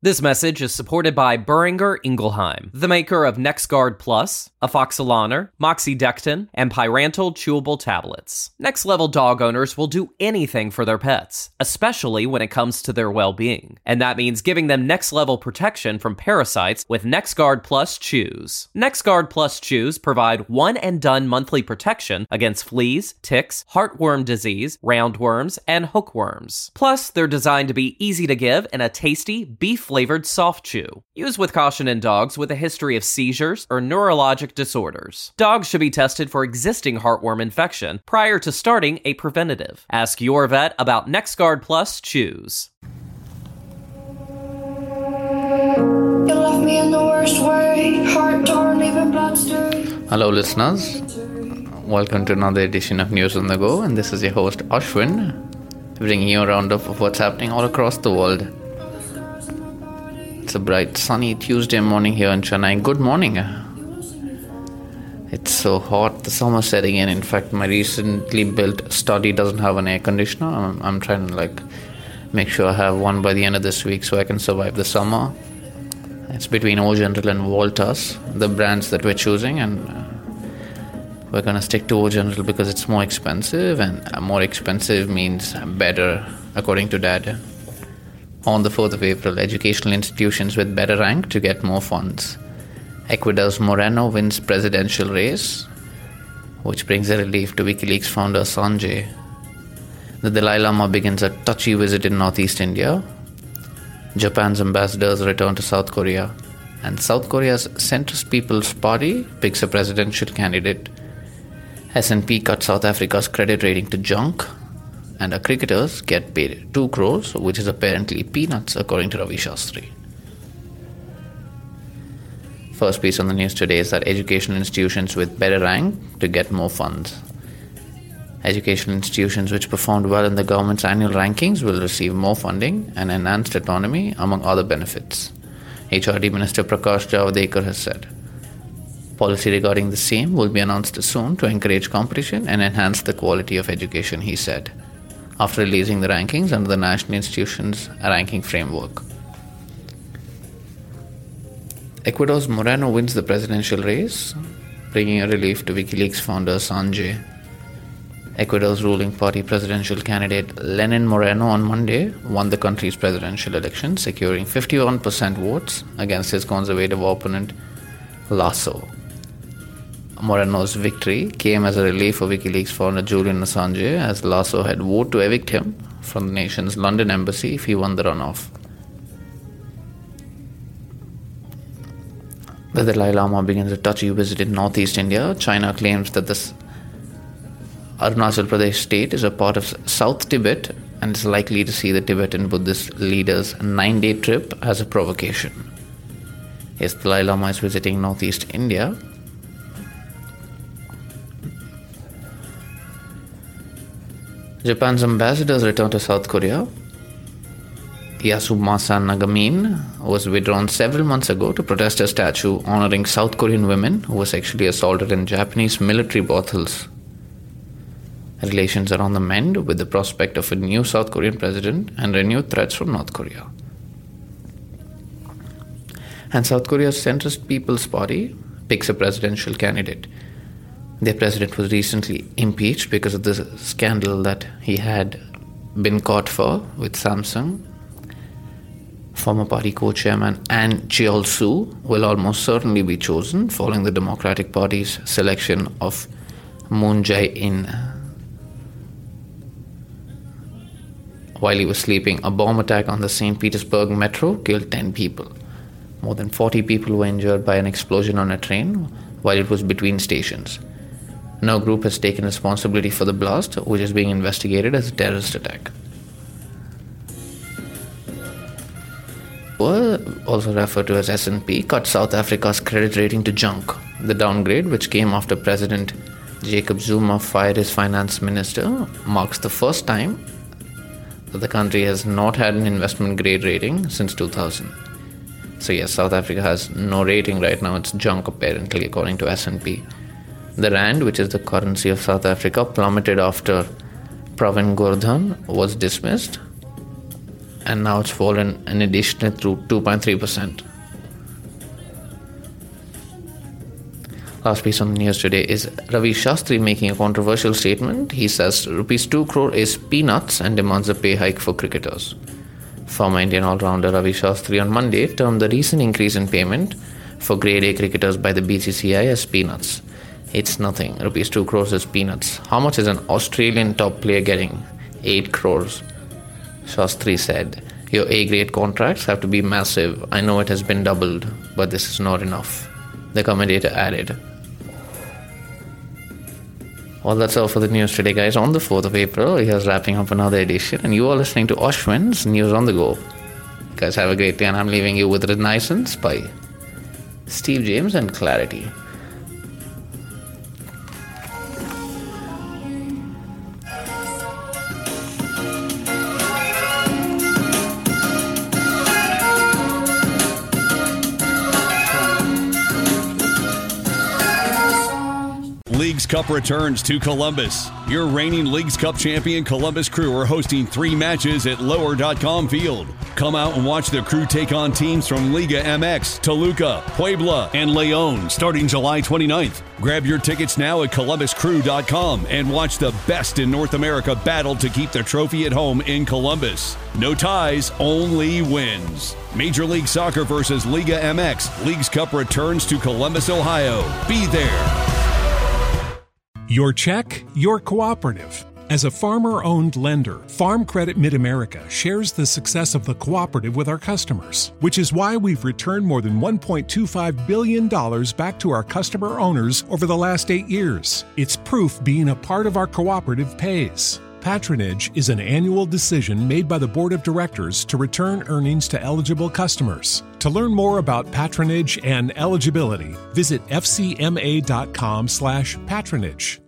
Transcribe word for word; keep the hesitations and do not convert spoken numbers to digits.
This message is supported by Boehringer Ingelheim, the maker of NexGard Plus, Afoxolaner, Moxidectin, and Pyrantel chewable tablets. Next Level dog owners will do anything for their pets, especially when it comes to their well-being. And that means giving them next level protection from parasites with NexGard Plus Chews. NexGard Plus Chews provide one-and-done monthly protection against fleas, ticks, heartworm disease, roundworms, and hookworms. Plus, they're designed to be easy to give in a tasty, beef-flavored soft chew. Use with caution in dogs with a history of seizures or neurologic disorders. Dogs should be tested for existing heartworm infection prior to starting a preventative. Ask your vet about NexGard Plus Chews. You left me in the worst way, heart torn, even bloodstained. Hello listeners, welcome to another edition of News on the Go, and this is your host Ashwin, bringing you a roundup of what's happening all across the world. It's a bright sunny Tuesday morning here in Chennai. Good morning. It's so hot, the summer's setting in. In fact, my recently built study doesn't have an air conditioner. I'm, I'm trying to like make sure I have one by the end of this week so I can survive the summer. It's between O General and Voltas, the brands that we're choosing, and uh, we're going to stick to O General because it's more expensive, and more expensive means better, according to Dad. On the fourth of April, educational institutions with better rank to get more funds. Ecuador's Moreno wins presidential race, which brings a relief to WikiLeaks founder Assange. The Dalai Lama begins a touchy visit in northeast India. Japan's ambassadors return to South Korea. And South Korea's centrist People's Party picks a presidential candidate. S and P cut South Africa's credit rating to junk. And our cricketers get paid two crores, which is apparently peanuts, according to Ravi Shastri. First piece on the news today is that educational institutions with better rank to get more funds. Educational institutions which performed well in the government's annual rankings will receive more funding and enhanced autonomy, among other benefits. H R D Minister Prakash Javadekar has said. Policy regarding the same will be announced soon to encourage competition and enhance the quality of education, he said, after releasing the rankings under the National Institutions Ranking Framework. Ecuador's Moreno wins the presidential race, bringing a relief to WikiLeaks founder Assange. Ecuador's ruling party presidential candidate Lenin Moreno on Monday won the country's presidential election, securing fifty-one percent votes against his conservative opponent Lasso. Moreno's victory came as a relief for WikiLeaks founder Julian Assange, as Lasso had vowed to evict him from the nation's London embassy if he won the runoff. The Dalai Lama begins a touchy visit in northeast India. China claims that this Arunachal Pradesh state is a part of South Tibet and is likely to see the Tibetan Buddhist leader's nine-day trip as a provocation. Yes, the Dalai Lama is visiting northeast India. Japan's ambassadors return to South Korea. Yasumasa Nagamin was withdrawn several months ago to protest a statue honoring South Korean women who were sexually assaulted in Japanese military brothels. Relations are on the mend with the prospect of a new South Korean president and renewed threats from North Korea. And South Korea's centrist People's Party picks a presidential candidate. Their president was recently impeached because of the scandal that he had been caught for with Samsung. Former party co-chairman Ahn Cheol-soo will almost certainly be chosen following the Democratic Party's selection of Moon Jae-in. While he was sleeping, a bomb attack on the Saint Petersburg metro killed ten people. More than forty people were injured by an explosion on a train while it was between stations. No group has taken responsibility for the blast, which is being investigated as a terrorist attack. Also referred to as S and P, cut South Africa's credit rating to junk. The downgrade, which came after President Jacob Zuma fired his finance minister, marks the first time that the country has not had an investment grade rating since two thousand. So yes, South Africa has no rating right now. It's junk apparently, according to S and P. The rand, which is the currency of South Africa, plummeted after Pravin Gordhan was dismissed. and now it's fallen an additional through two point three percent. Last piece on the news today is Ravi Shastri making a controversial statement. He says rupees two crore is peanuts and demands a pay hike for cricketers. Former Indian all-rounder Ravi Shastri on Monday termed the recent increase in payment for grade A cricketers by the B C C I as peanuts. It's nothing. Rupees two crores is peanuts. How much is an Australian top player getting? eight crores. Shastri said, your A-grade contracts have to be massive. I know it has been doubled, but this is not enough. The commentator added. Well, that's all for the news today, guys. On the fourth of April, here's wrapping up another edition, and you are listening to Ashwin's News on the Go. You guys have a great day, and I'm leaving you with Renaissance by Steve James and Clarity. Leagues Cup returns to Columbus. Your reigning Leagues Cup champion Columbus Crew are hosting three matches at lower dot com Field. Come out and watch the Crew take on teams from Liga M X, Toluca, Puebla, and León starting July twenty-ninth. Grab your tickets now at columbus crew dot com and watch the best in North America battle to keep the trophy at home in Columbus. No ties, only wins. Major League Soccer versus Liga M X. Leagues Cup returns to Columbus, Ohio. Be there. Your check, your cooperative. As a farmer-owned lender, Farm Credit Mid-America shares the success of the cooperative with our customers, which is why we've returned more than one point two five billion dollars back to our customer owners over the last eight years. It's proof being a part of our cooperative pays. Patronage is an annual decision made by the Board of Directors to return earnings to eligible customers. To learn more about patronage and eligibility, visit f c m a dot com slash patronage.